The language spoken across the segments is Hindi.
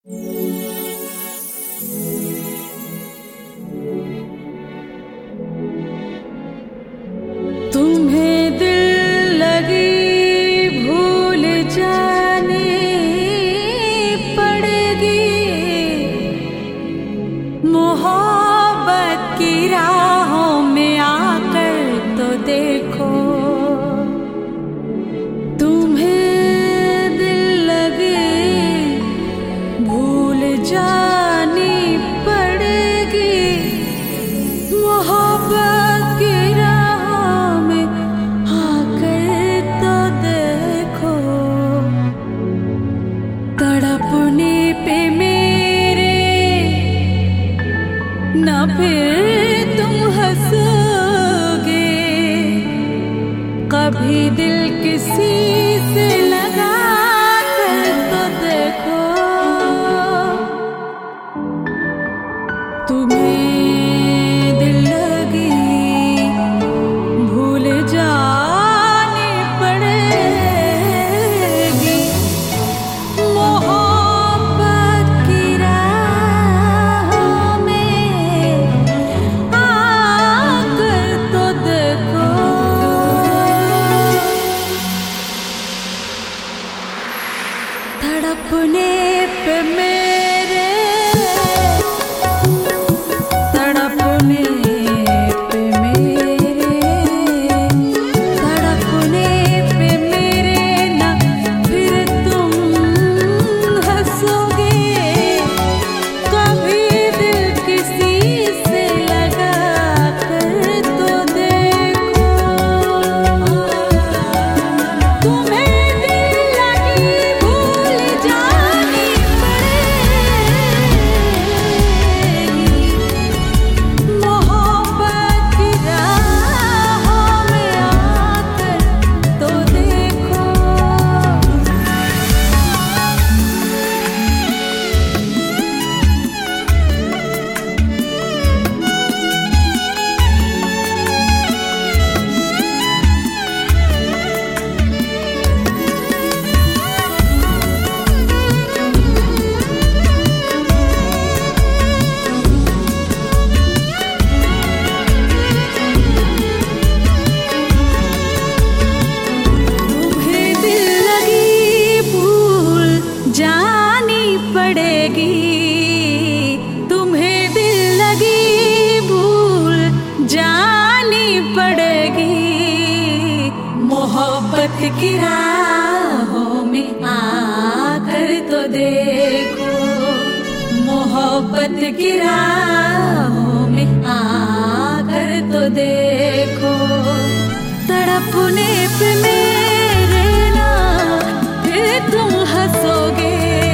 तुम्हें दिल लगी भूल जाने पड़ेगी, मोहब्बत की राहों में आकर तो देखो। तुम्हें दिल लगी भूल जानी पड़ेगी, मोहब्बत की राहों में आकर तो देखो। तड़पने पे मेरे ना फिर तुम हंसोगे, कभी दिल किसी से लगा कर तो देखो। तुम्हें दिल लगी भूल जानी पड़ेगी, मोहब्बत की राहों में आकर तो देखो। तड़पने पे मेरे, तड़पने पे मेरे, तड़पने पे मेरे ना फिर तुम हंसोगे, कभी दिल किसी से लगा कर तो देखो। तुम्हें दिल लगी भूल जानी पड़ेगी, मोहब्बत की राहों में आकर तो देखो। तुम्हें दिल लगी भूल जानी पड़ेगी, तुम्हें दिल लगी भूल जानी पड़ेगी, मोहब्बत की राहों में आकर तो देखो। मोहब्बत की राहों में आकर तो देखो। तड़पने पे मेरे ना फिर तुम हंसोगे,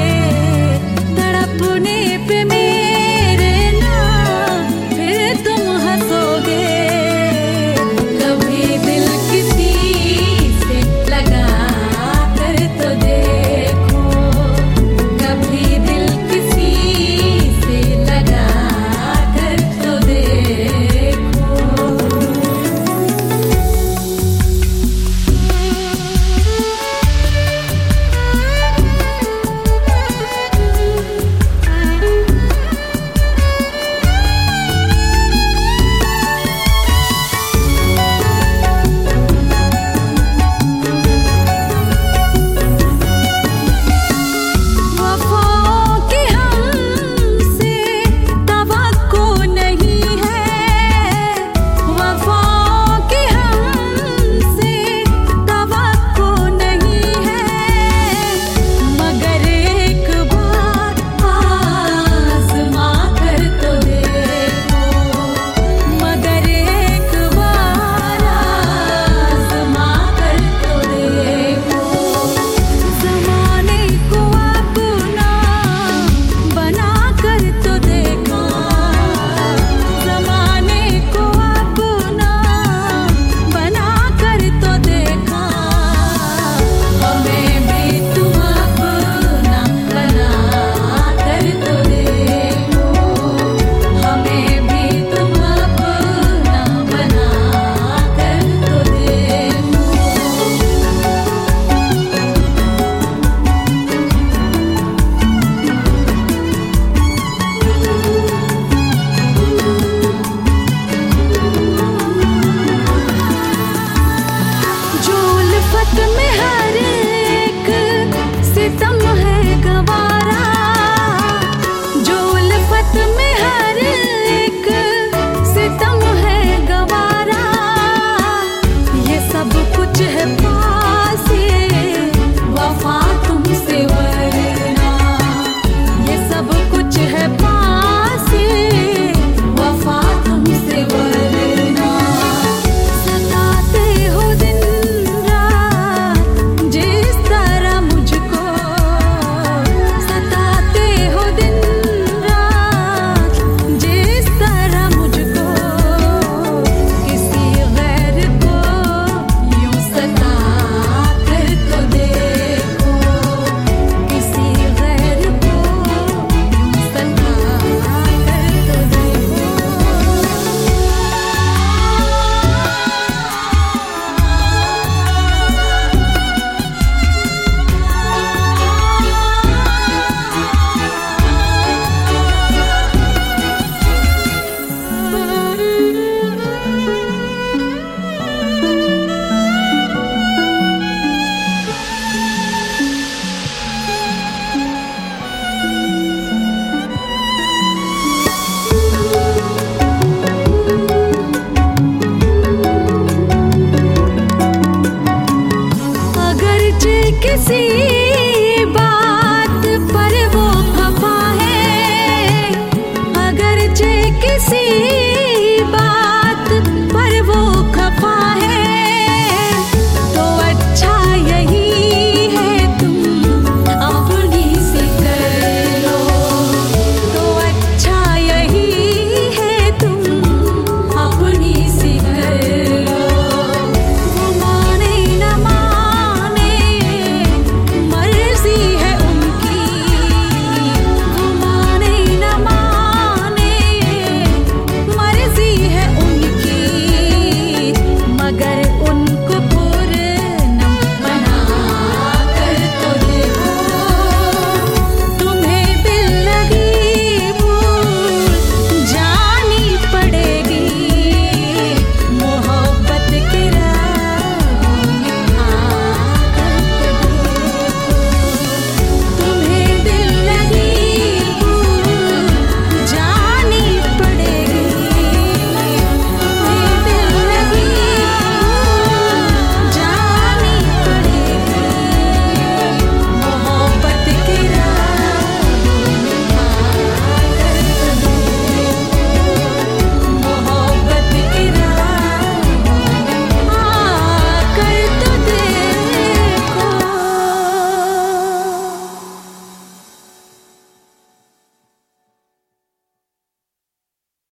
तड़पने पे मेरे ना फिर तुम हंसोगे, कभी दिल किसी से लगा कर तो देखो। कभी दिल किसी से लगा कर तो देखो। सी बात